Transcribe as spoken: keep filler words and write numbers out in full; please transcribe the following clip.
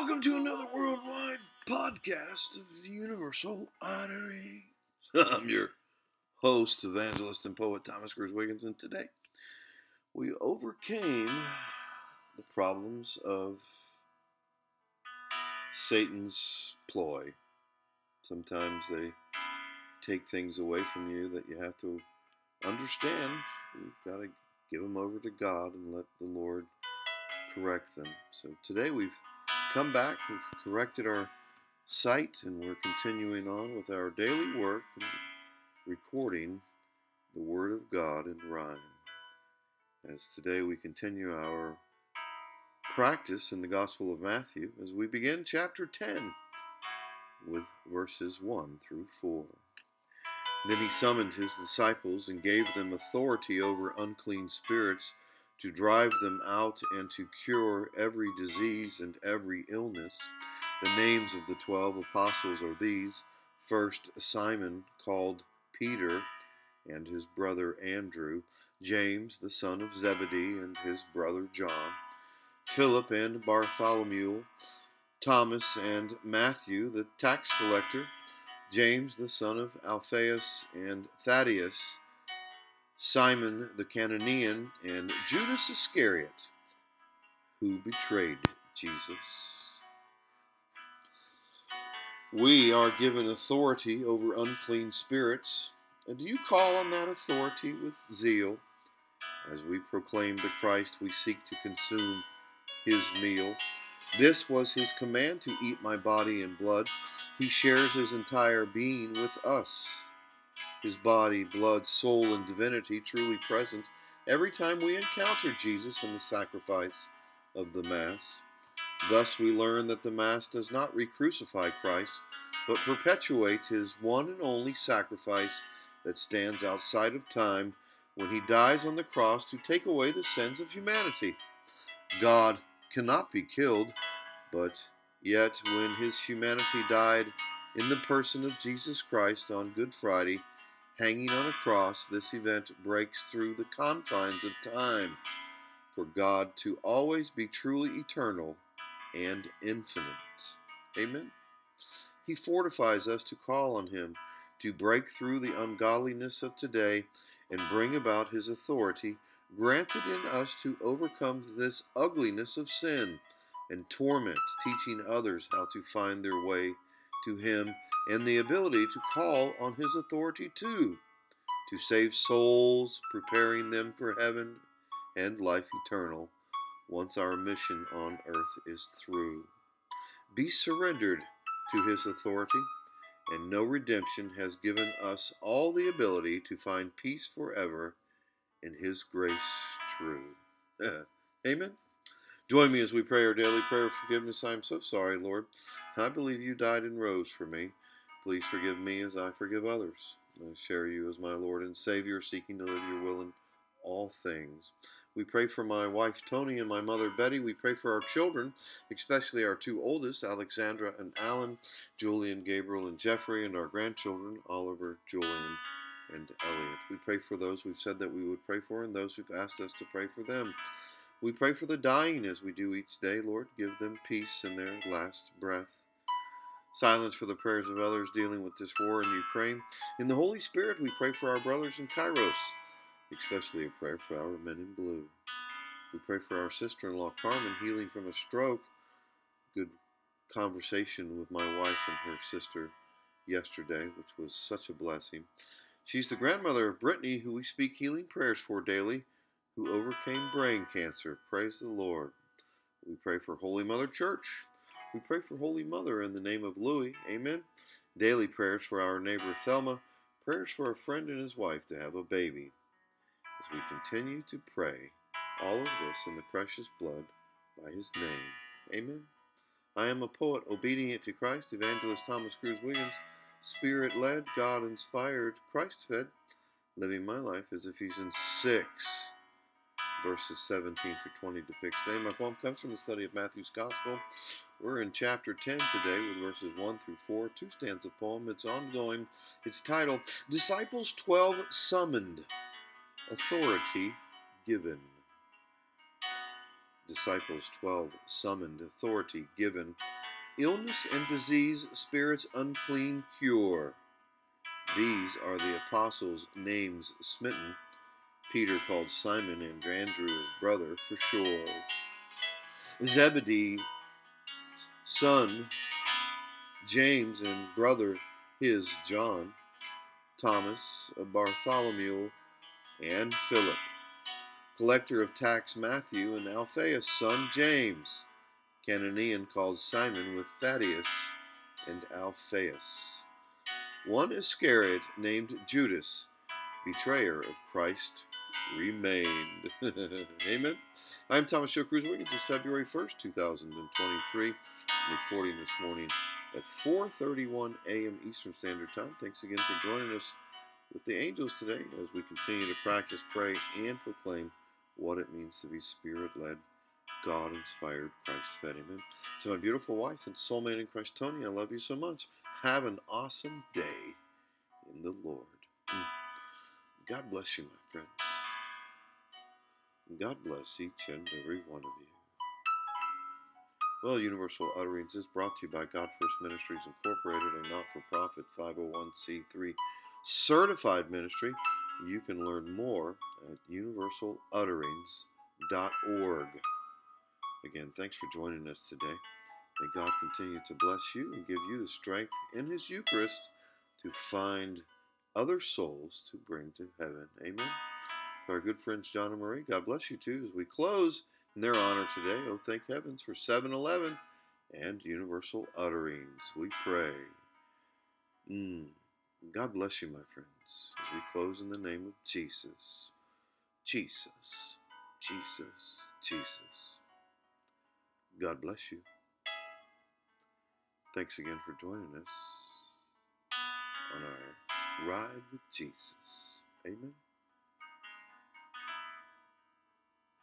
Welcome to another worldwide podcast of Universal Honoring. I'm your host, evangelist, and poet Thomas Cruz Wiggins, and today we overcame the problems of Satan's ploy. Sometimes they take things away from you that you have to understand. We've got to give them over to God and let the Lord correct them. So today we've come back, we've corrected our site, and we're continuing on with our daily work and recording the Word of God in rhyme. As today we continue our practice in the Gospel of Matthew as we begin chapter ten with verses one through four. Then he summoned his disciples and gave them authority over unclean spirits to drive them out and to cure every disease and every illness. The names of the twelve apostles are these: first, Simon, called Peter, and his brother Andrew; James, the son of Zebedee, and his brother John; Philip and Bartholomew; Thomas and Matthew, the tax collector; James, the son of Alphaeus and Thaddeus; Simon the Cananean, and Judas Iscariot, who betrayed Jesus. We are given authority over unclean spirits, and do you call on that authority with zeal? As we proclaim the Christ, we seek to consume his meal. This was his command, to eat my body and blood. He shares his entire being with us. His body, blood, soul, and divinity truly present every time we encounter Jesus in the sacrifice of the Mass. Thus we learn that the Mass does not re-crucify Christ, but perpetuate his one and only sacrifice that stands outside of time when he dies on the cross to take away the sins of humanity. God cannot be killed, but yet when his humanity died in the person of Jesus Christ on Good Friday, hanging on a cross, this event breaks through the confines of time for God to always be truly eternal and infinite. Amen. He fortifies us to call on him to break through the ungodliness of today and bring about his authority granted in us to overcome this ugliness of sin and torment, teaching others how to find their way to him and the ability to call on his authority too, to save souls, preparing them for heaven and life eternal once our mission on earth is through. Be surrendered to his authority, and no redemption has given us all the ability to find peace forever in his grace true. Amen. Join me as we pray our daily prayer of forgiveness. I am so sorry, Lord. I believe you died and rose for me. Please forgive me as I forgive others. I share you as my Lord and Savior, seeking to live your will in all things. We pray for my wife Tony and my mother Betty. We pray for our children, especially our two oldest, Alexandra and Alan, Julian, Gabriel, and Jeffrey, and our grandchildren, Oliver, Julian, and Elliot. We pray for those we've said that we would pray for and those who've asked us to pray for them. We pray for the dying as we do each day. Lord, give them peace in their last breath. Silence for the prayers of others dealing with this war in Ukraine. In the Holy Spirit, we pray for our brothers in Kairos, especially a prayer for our men in blue. We pray for our sister-in-law Carmen, healing from a stroke. Good conversation with my wife and her sister yesterday, which was such a blessing. She's the grandmother of Brittany, who we speak healing prayers for daily, who overcame brain cancer. Praise the Lord. We pray for Holy Mother Church. We pray for Holy Mother in the name of Louis. Amen. Daily prayers for our neighbor Thelma. Prayers for a friend and his wife to have a baby. As we continue to pray all of this in the precious blood by his name. Amen. I am a poet obedient to Christ, evangelist Thomas Cruz Wiggins, Spirit-led, God-inspired, Christ-fed, living my life as Ephesians six, verses seventeen through twenty depicts. Today my poem comes from the study of Matthew's Gospel. We're in chapter ten today with verses one through four, two stanza poem. It's ongoing. It's titled, Disciples twelve Summoned, Authority Given. disciples twelve summoned, authority given, illness and disease, spirits unclean cure. These are the apostles' names smitten. Peter called Simon and Andrew his brother for sure. Zebedee, son, James and brother his John, Thomas, Bartholomew, and Philip, collector of tax Matthew, and Alphaeus' son James, Cananaean called Simon, with Thaddeus and Alphaeus. One Iscariot named Judas, betrayer of Christ, remained. Amen. I'm Thomas Show Cruise Wiggins. It's February first, two thousand twenty-three. Recording this morning at four thirty-one a.m. Eastern Standard Time. Thanks again for joining us with the angels today as we continue to practice, pray, and proclaim what it means to be Spirit-led, God-inspired, Christ-fed. Amen. To my beautiful wife and soulmate in Christ, Tony, I love you so much. Have an awesome day in the Lord. God bless you, my friends. God bless each and every one of you. Well, Universal Utterings is brought to you by God First Ministries Incorporated, a not-for-profit five oh one c three certified ministry. You can learn more at universal utterings dot org. Again, thanks for joining us today. May God continue to bless you and give you the strength in His Eucharist to find other souls to bring to heaven. Amen. To our good friends John and Marie, God bless you too as we close in their honor today. Oh, thank heavens for seven eleven and Universal Utterings. We pray. Mm. God bless you, my friends, as we close in the name of Jesus. Jesus, Jesus, Jesus. God bless you. Thanks again for joining us on our ride with Jesus. Amen.